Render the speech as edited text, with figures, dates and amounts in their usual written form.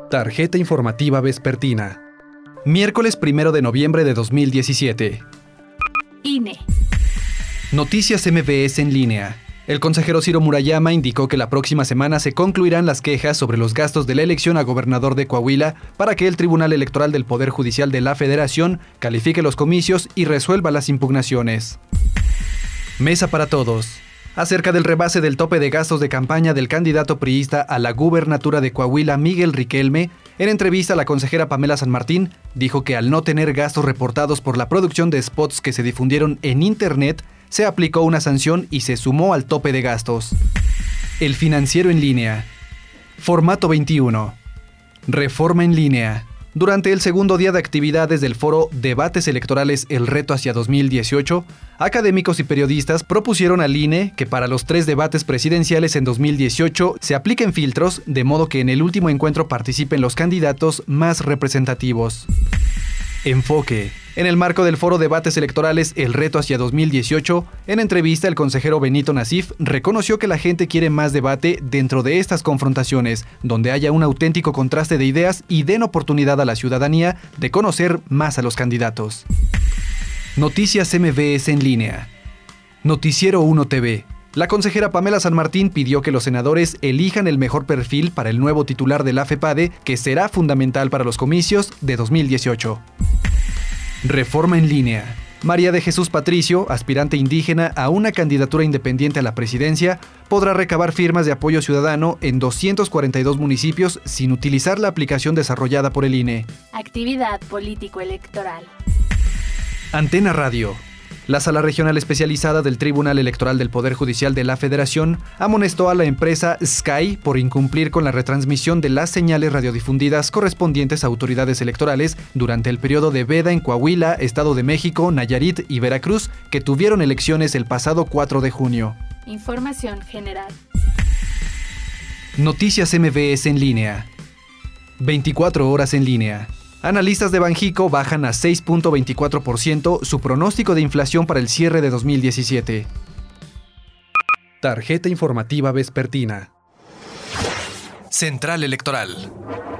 Tarjeta informativa vespertina. Miércoles 1 de noviembre de 2017. INE. Noticias MBS en línea. El consejero Ciro Murayama indicó que la próxima semana se concluirán las quejas sobre los gastos de la elección a gobernador de Coahuila para que el Tribunal Electoral del Poder Judicial de la Federación califique los comicios y resuelva las impugnaciones. Mesa para todos. Acerca del rebase del tope de gastos de campaña del candidato priista a la gubernatura de Coahuila, Miguel Riquelme, en entrevista la consejera Pamela San Martín dijo que al no tener gastos reportados por la producción de spots que se difundieron en Internet, se aplicó una sanción y se sumó al tope de gastos. El Financiero en línea. Formato 21. Reforma en línea. Durante el segundo día de actividades del foro Debates Electorales El Reto hacia 2018, académicos y periodistas propusieron al INE que para los 3 debates presidenciales en 2018 se apliquen filtros, de modo que en el último encuentro participen los candidatos más representativos. Enfoque. En el marco del foro Debates Electorales El Reto hacia 2018, en entrevista el consejero Benito Nasif reconoció que la gente quiere más debate dentro de estas confrontaciones, donde haya un auténtico contraste de ideas y den oportunidad a la ciudadanía de conocer más a los candidatos. Noticias MBS en línea. Noticiero 1 TV. La consejera Pamela San Martín pidió que los senadores elijan el mejor perfil para el nuevo titular de la FEPADE, que será fundamental para los comicios de 2018. Reforma en línea. María de Jesús Patricio, aspirante indígena a una candidatura independiente a la presidencia, podrá recabar firmas de apoyo ciudadano en 242 municipios sin utilizar la aplicación desarrollada por el INE. Actividad político-electoral. Antena Radio. La Sala Regional Especializada del Tribunal Electoral del Poder Judicial de la Federación amonestó a la empresa Sky por incumplir con la retransmisión de las señales radiodifundidas correspondientes a autoridades electorales durante el periodo de veda en Coahuila, Estado de México, Nayarit y Veracruz, que tuvieron elecciones el pasado 4 de junio. Información general. Noticias MBS en línea. 24 horas en línea. Analistas de Banjico bajan a 6.24% su pronóstico de inflación para el cierre de 2017. Tarjeta informativa vespertina. Central Electoral.